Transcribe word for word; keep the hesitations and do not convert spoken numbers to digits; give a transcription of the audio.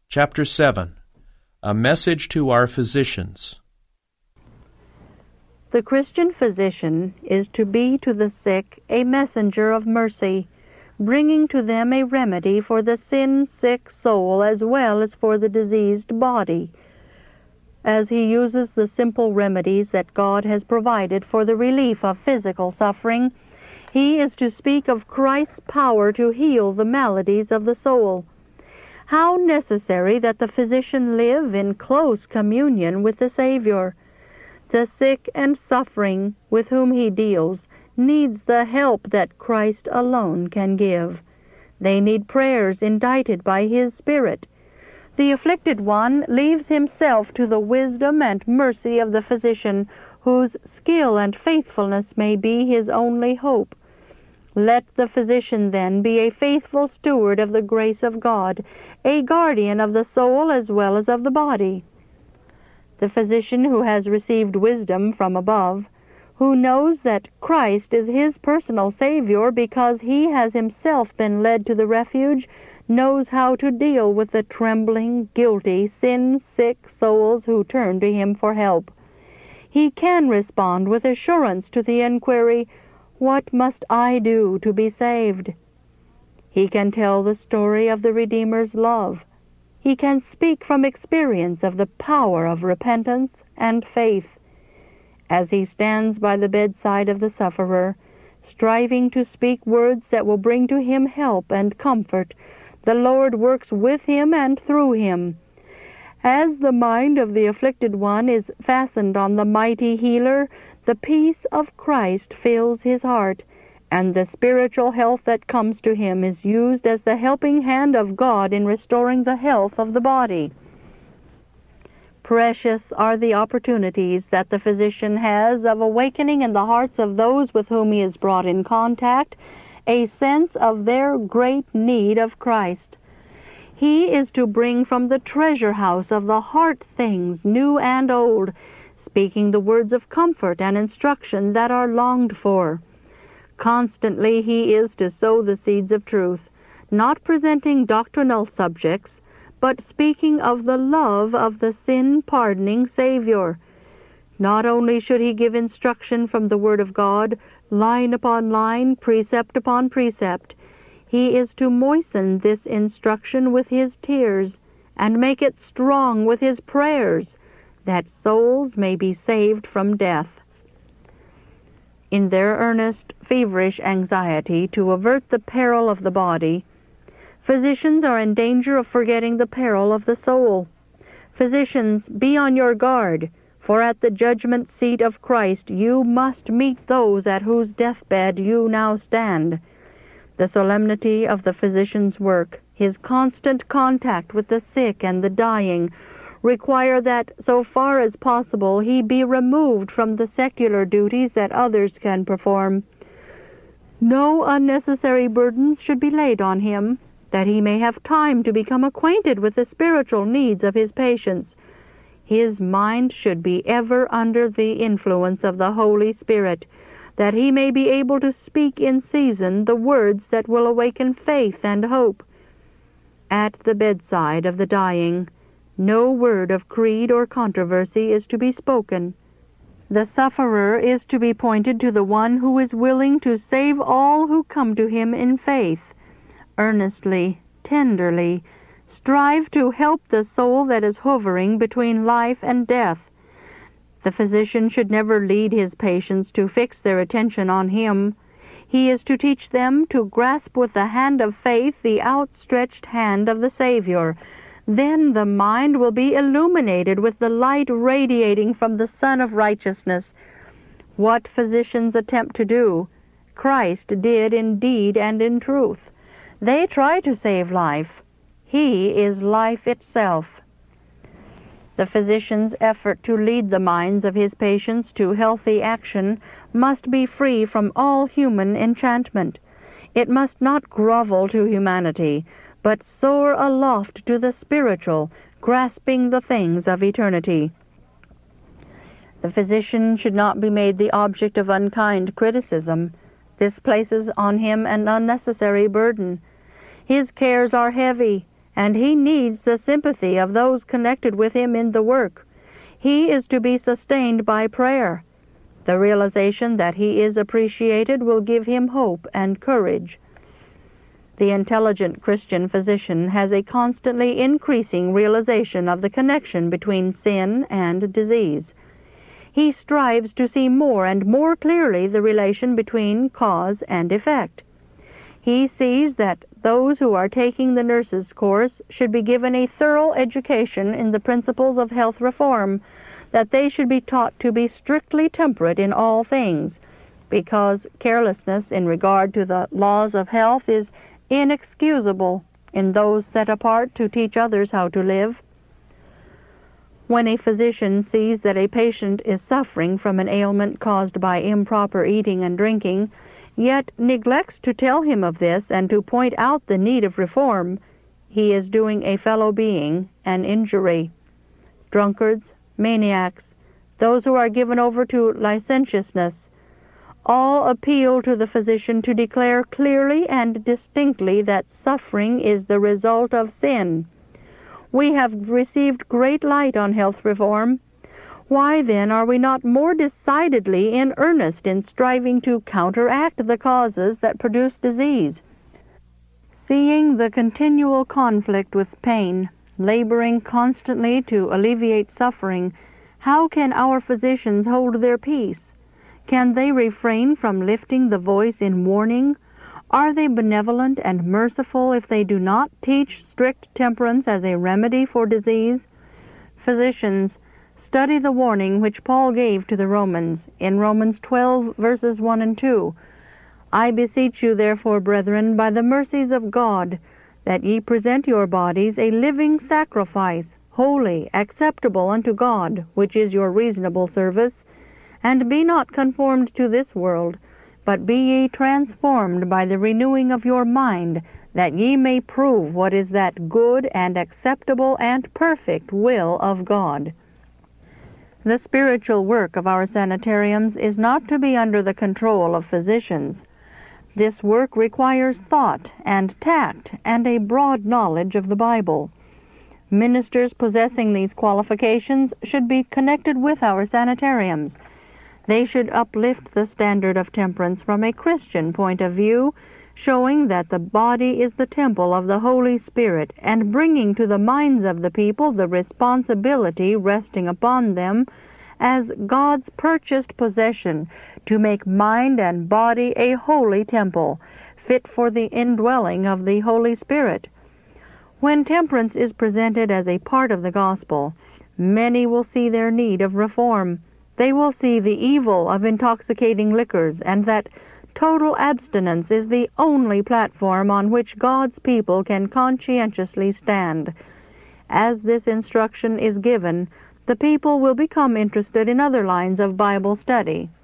Chapter seven. A Message to Our Physicians. The Christian physician is to be to the sick a messenger of mercy, bringing to them a remedy for the sin-sick soul as well as for the diseased body. As he uses the simple remedies that God has provided for the relief of physical suffering, he is to speak of Christ's power to heal the maladies of the soul. How necessary that the physician live in close communion with the Savior! The sick and suffering with whom he deals needs the help that Christ alone can give. They need prayers indited by His Spirit. The afflicted one leaves himself to the wisdom and mercy of the physician, whose skill and faithfulness may be his only hope. Let the physician, then, be a faithful steward of the grace of God, a guardian of the soul as well as of the body. The physician who has received wisdom from above, who knows that Christ is his personal Savior because he has himself been led to the refuge, knows how to deal with the trembling, guilty, sin-sick souls who turn to him for help. He can respond with assurance to the inquiry, "What must I do to be saved?" He can tell the story of the Redeemer's love. He can speak from experience of the power of repentance and faith. As he stands by the bedside of the sufferer, striving to speak words that will bring to him help and comfort, the Lord works with him and through him. As the mind of the afflicted one is fastened on the mighty healer, the peace of Christ fills his heart, and the spiritual health that comes to him is used as the helping hand of God in restoring the health of the body. Precious are the opportunities that the physician has of awakening in the hearts of those with whom he is brought in contact a sense of their great need of Christ. He is to bring from the treasure house of the heart things new and old, speaking the words of comfort and instruction that are longed for. Constantly he is to sow the seeds of truth, not presenting doctrinal subjects, but speaking of the love of the sin-pardoning Savior. Not only should he give instruction from the Word of God, line upon line, precept upon precept, he is to moisten this instruction with his tears, and make it strong with his prayers, that souls may be saved from death. In their earnest, feverish anxiety to avert the peril of the body, physicians are in danger of forgetting the peril of the soul. Physicians, be on your guard, for at the judgment seat of Christ you must meet those at whose deathbed you now stand. The solemnity of the physician's work, his constant contact with the sick and the dying, require that, so far as possible, he be removed from the secular duties that others can perform. No unnecessary burdens should be laid on him, that he may have time to become acquainted with the spiritual needs of his patients. His mind should be ever under the influence of the Holy Spirit, that he may be able to speak in season the words that will awaken faith and hope. At the bedside of the dying, no word of creed or controversy is to be spoken. The sufferer is to be pointed to the one who is willing to save all who come to him in faith. Earnestly, tenderly, strive to help the soul that is hovering between life and death. The physician should never lead his patients to fix their attention on him. He is to teach them to grasp with the hand of faith the outstretched hand of the Savior. Then the mind will be illuminated with the light radiating from the Sun of Righteousness. What physicians attempt to do, Christ did in deed and in truth. They try to save life. He is life itself. The physician's effort to lead the minds of his patients to healthy action must be free from all human enchantment. It must not grovel to humanity, but soar aloft to the spiritual, grasping the things of eternity. The physician should not be made the object of unkind criticism. This places on him an unnecessary burden. His cares are heavy, and he needs the sympathy of those connected with him in the work. He is to be sustained by prayer. The realization that he is appreciated will give him hope and courage. The intelligent Christian physician has a constantly increasing realization of the connection between sin and disease. He strives to see more and more clearly the relation between cause and effect. He sees that those who are taking the nurse's course should be given a thorough education in the principles of health reform, that they should be taught to be strictly temperate in all things, because carelessness in regard to the laws of health is inexcusable in those set apart to teach others how to live. When a physician sees that a patient is suffering from an ailment caused by improper eating and drinking, yet neglects to tell him of this and to point out the need of reform, he is doing a fellow being an injury. Drunkards, maniacs, those who are given over to licentiousness, all appeal to the physician to declare clearly and distinctly that suffering is the result of sin. We have received great light on health reform. Why, then, are we not more decidedly in earnest in striving to counteract the causes that produce disease? Seeing the continual conflict with pain, laboring constantly to alleviate suffering, how can our physicians hold their peace? Can they refrain from lifting the voice in warning? Are they benevolent and merciful if they do not teach strict temperance as a remedy for disease? Physicians, study the warning which Paul gave to the Romans in Romans twelve, verses one and two. I beseech you, therefore, brethren, by the mercies of God, that ye present your bodies a living sacrifice, holy, acceptable unto God, which is your reasonable service. And be not conformed to this world, but be ye transformed by the renewing of your mind, that ye may prove what is that good and acceptable and perfect will of God. The spiritual work of our sanitariums is not to be under the control of physicians. This work requires thought and tact and a broad knowledge of the Bible. Ministers possessing these qualifications should be connected with our sanitariums. They should uplift the standard of temperance from a Christian point of view, showing that the body is the temple of the Holy Spirit, and bringing to the minds of the people the responsibility resting upon them as God's purchased possession to make mind and body a holy temple, fit for the indwelling of the Holy Spirit. When temperance is presented as a part of the gospel, many will see their need of reform. They will see the evil of intoxicating liquors, and that total abstinence is the only platform on which God's people can conscientiously stand. As this instruction is given, the people will become interested in other lines of Bible study.